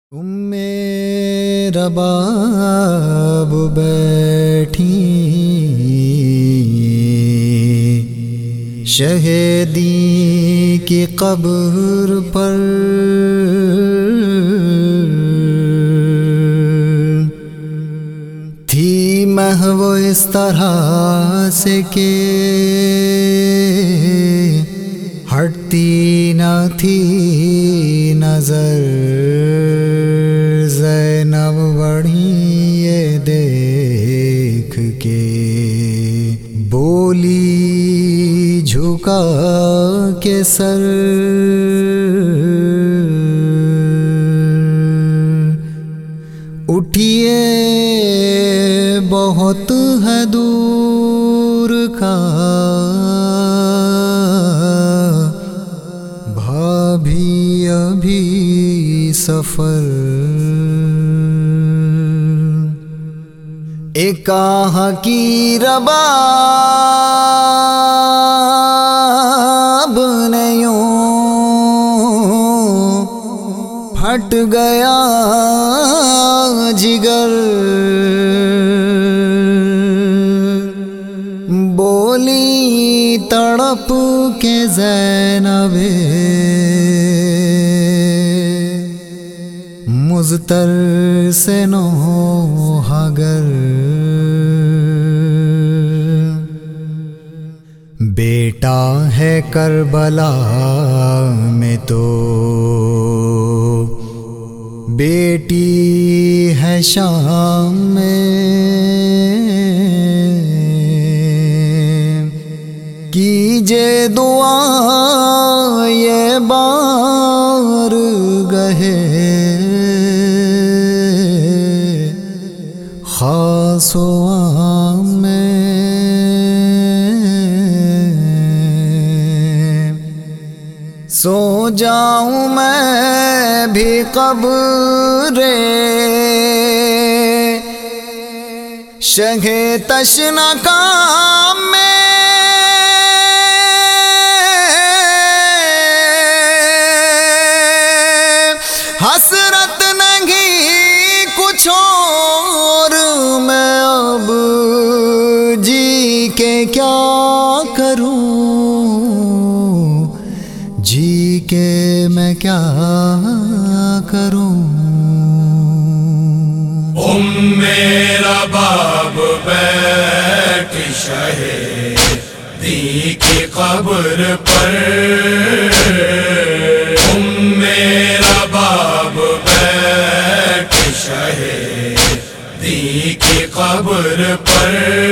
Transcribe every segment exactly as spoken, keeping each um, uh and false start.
ام رباب بیٹھی شہیدی کی قبر پر، تھی محو اس طرح سے کہ ہٹتی نہ تھی نظر، زینب بڑھی یہ دیکھ کے بولی جھکا کے سر، اٹھیے بہت ہے دور کا بھابھی ابھی سفر، ایک آہ کی رباب نے یوں پھٹ گیا جگر، بولی تڑپ کے زینب مضطر سے نوحہ گر، بیٹا ہے کربلا میں تو بیٹی ہے شام میں، کیجے دعا یہ بار گہے خاص و عام میں، سو جاؤں میں بھی قبر شہ تشنہ کام میں، حسرت نہیں کچھ اور میں اب جی کے کیا کروں، جی کے میں کیا کروں، ام رباب بیٹھی شہیدی کی قبر پر، ام رباب بیٹھی شہیدی کی قبر پر،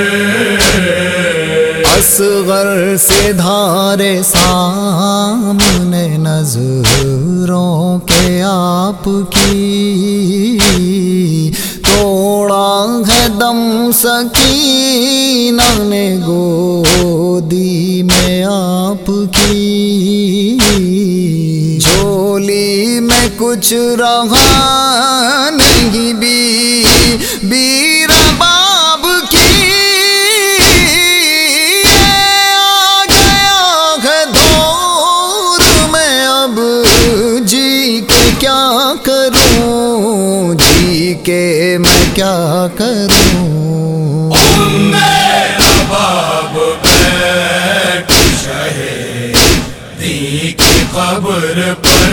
اصغر سے دھارے سامنے نظروں کے آپ کی، توڑا ہے دم سکینہ نے گودی میں آپ کی، جھولی میں کچھ رہا نہیں بھی بی رباب کی، کیا کروں، جی کے میں کیا کروں، ام رباب بیٹھی شہیدی کی قبر پر،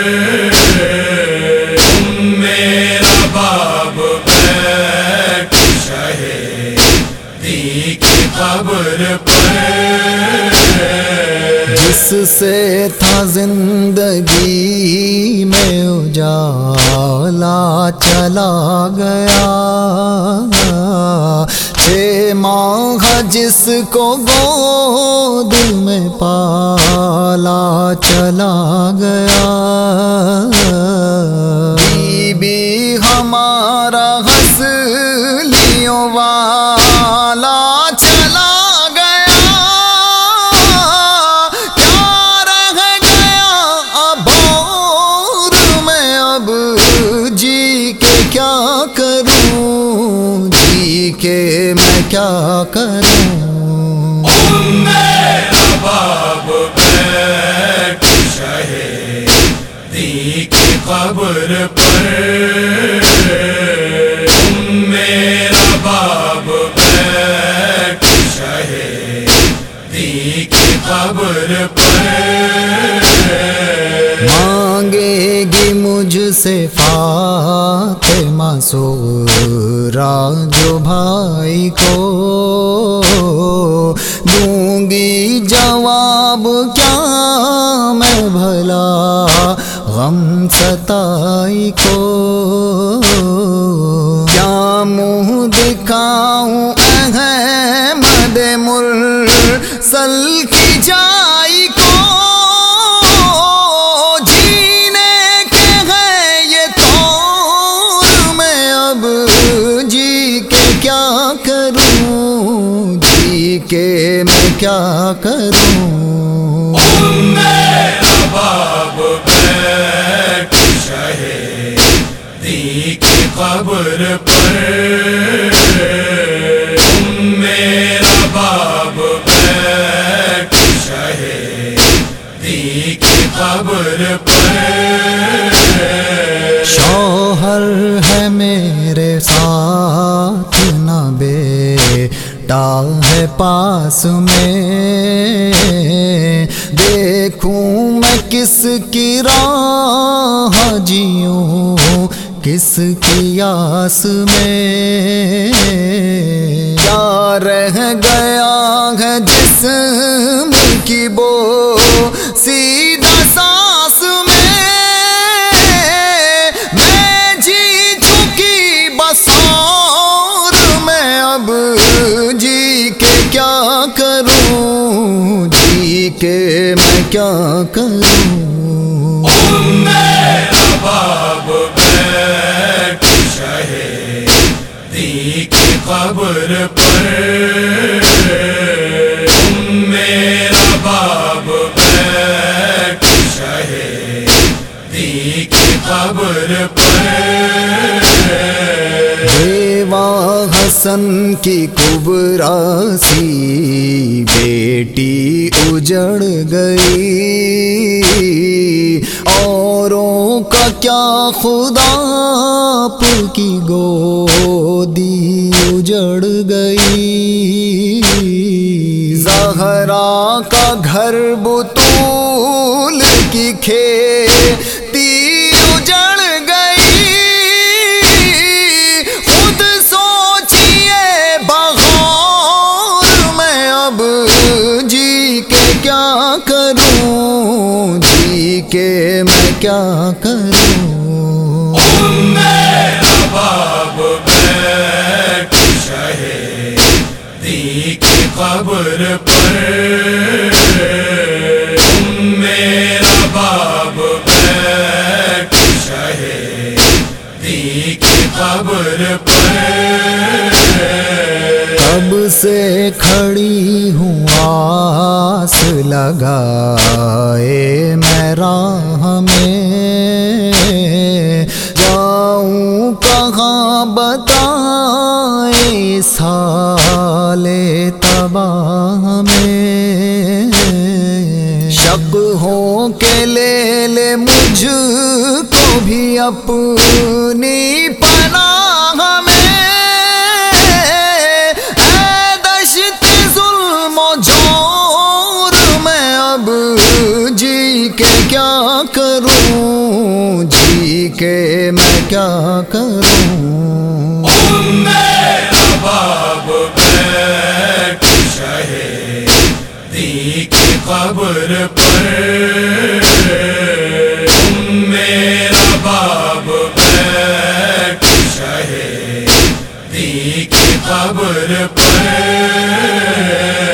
ام رباب بیٹھی شہیدی کی قبر پر، جس سے تھا زندگی میں اجالا چلا گیا، چھ ماہ جس کو گود میں پالا چلا گیا، بی بی ہمارا ہنسلیوں والا چلا کہ میں کیا کروں، ام رباب بیٹھی شہیدی کی قبر پر میرا باب بیٹھ شہیدی کی قبر پر مانگے گی مجھ سے فاطمہ سغرا جو بھائی کو دوں گی جواب کیا میں بھلا غم ستائی کو کیا منہ دکھاؤں احمد مرسل کی جائی کو جینے کے ہیں یہ طور میں اب جی کے کیا کروں جی کے میں کیا کروں میرا باب بیٹھ شہیدی کی قبر پر میرا باب بیٹھ شہیدی کی قبر پر شوہر ہے میرے ساتھ نہ بیٹا ہے پاس میں دیکھوں میں کس کی راہ جیوں کس کی آس میں کیا رہ گیا ہے جسم کی بو سیدھا سانس میں میں جی چکی بس اور میں اب جی کے کیا کروں جی کے میں کیا کروں میرا باب بیٹھ شہیدی کی قبر پر میرا باب بیٹھ شہیدی کی قبر پر بیوہ حسن کی کبرا سی بیٹی اجڑ گئی اوروں کا کیا خدا آپ کی گودی اجڑ گئی زہرا کا گھر بطول کی کھیتی اجڑ گئی خود سوچئے بغور میں اب جی کے کیا کروں جی کے میں کیا کروں میرا باب بیٹھ شہیدی کی قبر پر میرا باب بیٹھ شہیدی کی قبر پر کب سے کھڑی ہوں آس لگائے میں راہ میں جاؤں کہاں بتائے سال تباہ میں شک ہو کے لے لے مجھ کو بھی اپنی پناہ میں اے دشت ظلم و جور میں اب جی کے کیا کروں جی کے میں کیا کروں میرا باب بیٹھ شہیدی کی قبر پر میرا باب بیٹھ شہیدی کی قبر پر